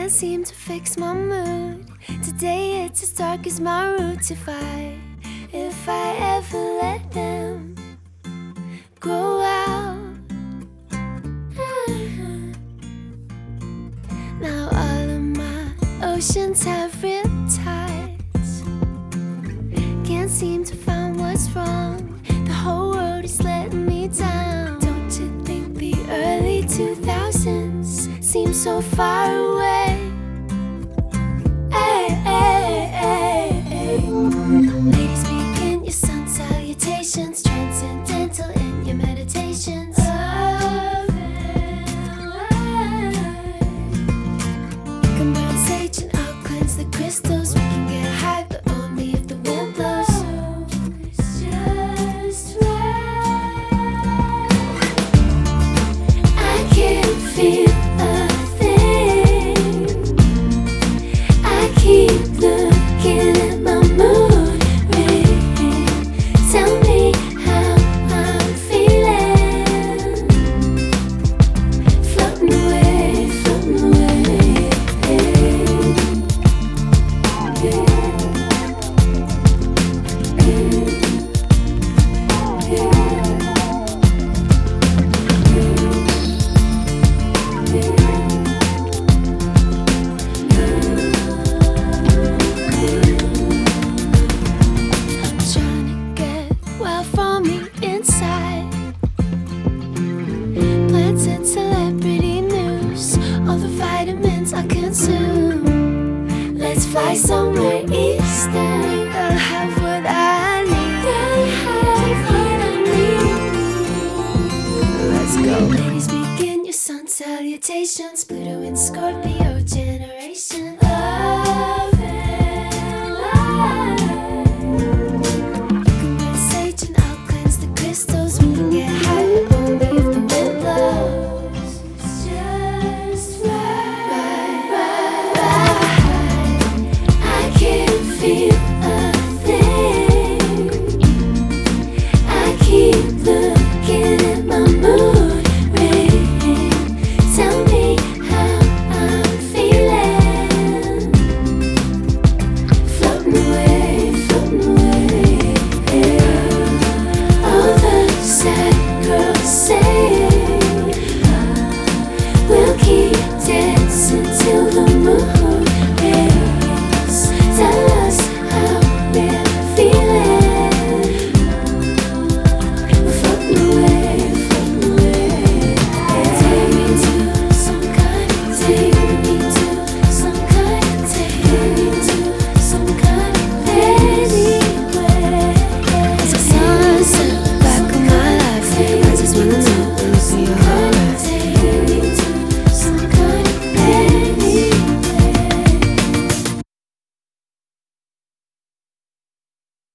can't seem to fix my mood. Today it's as dark as my roots. If I ever let them grow out. Now all of my oceans have riptides. Can't seem to find what's wrong. The whole world is letting me down. Don't you think the early 2000s seem so far away?